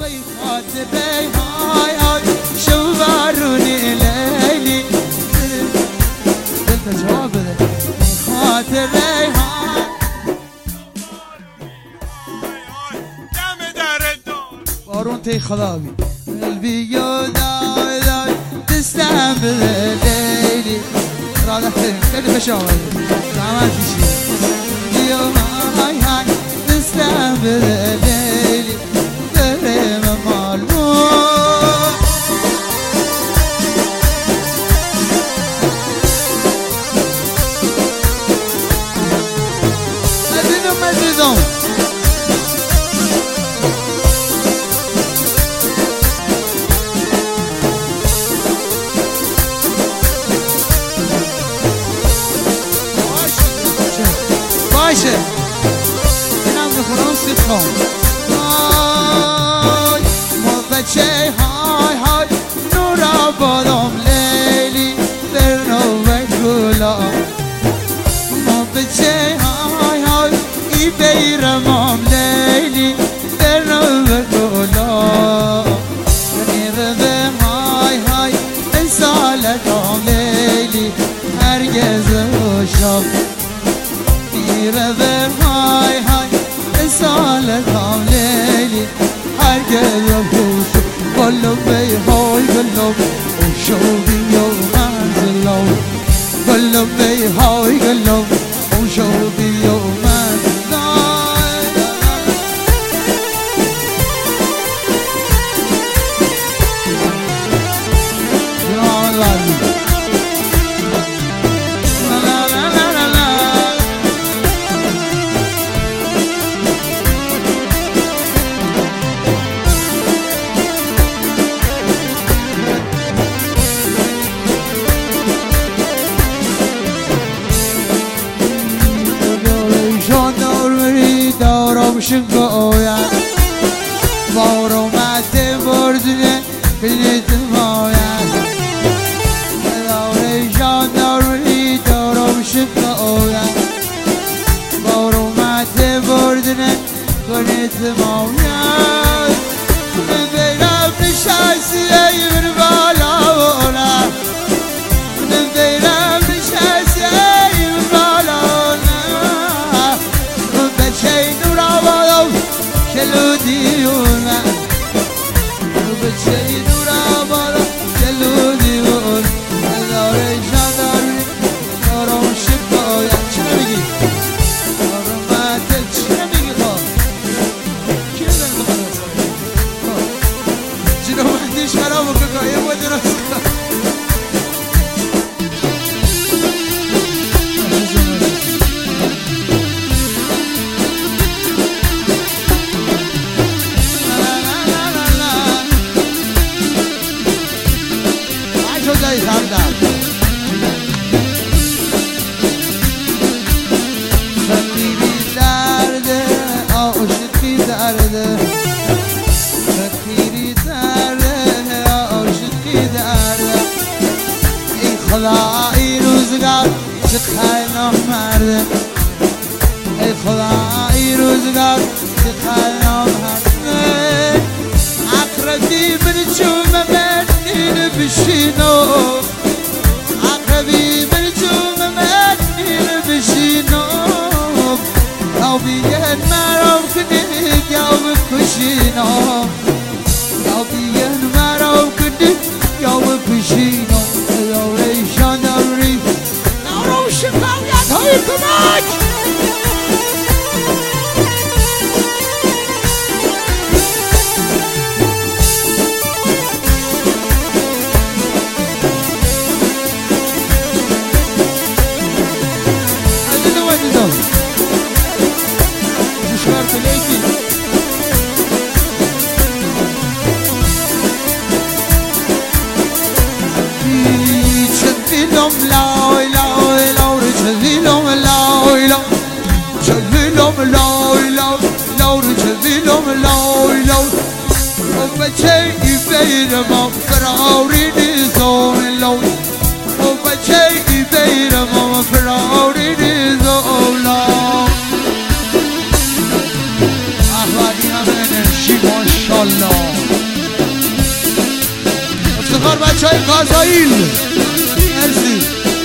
خاطره های های شو بارونی لیلی دلتا جواب بده خاطره های دم در دار بارون تی خدا بی قلبی یادای دای دستم بده لیلی راده خیلی خوش آمده زحمت کشید یا های های دستم بده لیلی برم مالون مزیدم باشه اینم بخونم سیخم های ما بچه های های نورا بادم لیلی برنو گلا ما بچه های های ای بیرمام لیلی برنو گلا نیره به های های انسالتام لیلی هرگز شب میره به های های سالتام لیلی هرگز بوشو گلو بی های گلو بوشو بیو منزلو گلو بی های گلو بوشو بیو منزلو شنگوید بار اومده بردونه بلیت ماید داره جانداری دارم شنگوید بار اومده بردونه بلیت ماید بیرم نشستی ایمن بالا اولا بیرم نشستی ایمن بالا اولا بچه کلودی اونا بچه دورا بالا کلودی اون داره جانداری دارم شکایت چی نمیگی؟ دارم مدل چی نمیگی خواه؟ کی دارم بخواه؟ جنو مهدیش خراب بکن یه با درست کن فقیری درده عاشقی درده فقیری درده عاشقی درده ای خدا ای روزگار چه خیلی مرده ای خدا ای روزگار چه خیلی مرده اقربی من چوم من اینو بشینو عقبی من جوم من اینو بشینم یا بیگن مرام کنی یا بکشینم یا بیگن مرام کنی یا بکشینم یا ریشان داری نارو شکایت های کمک بچه بیرم فراری نیزون لون بچه بیرم فراری نیزون لون احوالي همه نشی ماشالله بچه های کازاییل مرسی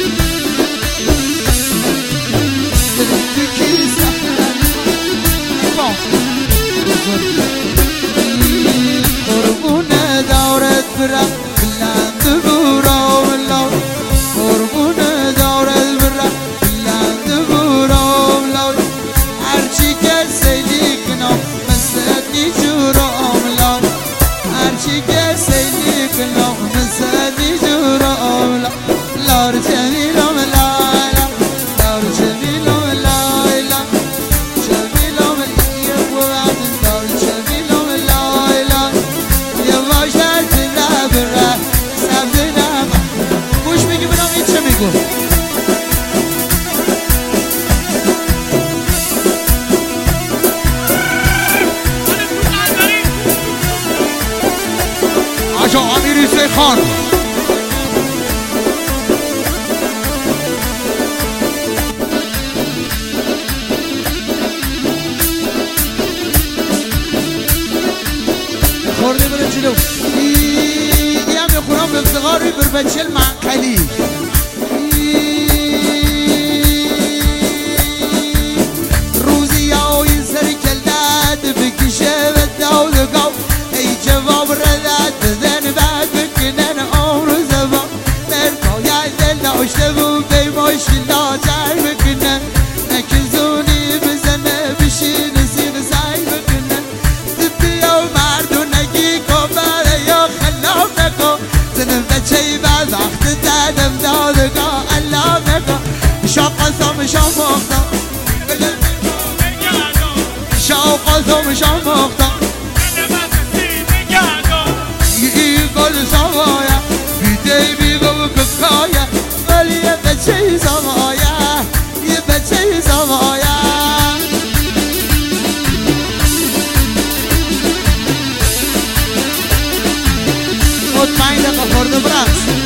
قربون دورت برم بلند برا ولا قربون دورت برم بلند برا ولا هرچی که سیلی کنم مسدی جورا ولا هرچی که سیلی کنم مسدی جورا ولا لار جمیلم لالا لار جمیلم لالا جمیلم یه بود لار جمیلم لالا یه واشد نبره سبزنم گوش میگی برام این چه میگو آجا امیری خان خورده بره جلو هم میخورم به افتقاری بر بچه المعقلی روزی های سر کلدد بکشه به دولگاه ای جواب ردد بزن بعد بکنن عمر زبان مرکای دل داشته بود بیماش لاجر بکنن نکزونی بزنه بشین سین سعی بکنن بیا مردونگی کبره یا خلاف نکن زنم بچه بعد وقت دادم دادگاه الله نکن شاقصم شامختم شاقصم شامختم یه گل سوایا بیده بیگو ککایا ولی یه بچه سوایا یه بچه سوایا مطمئن دقیقه خورده برست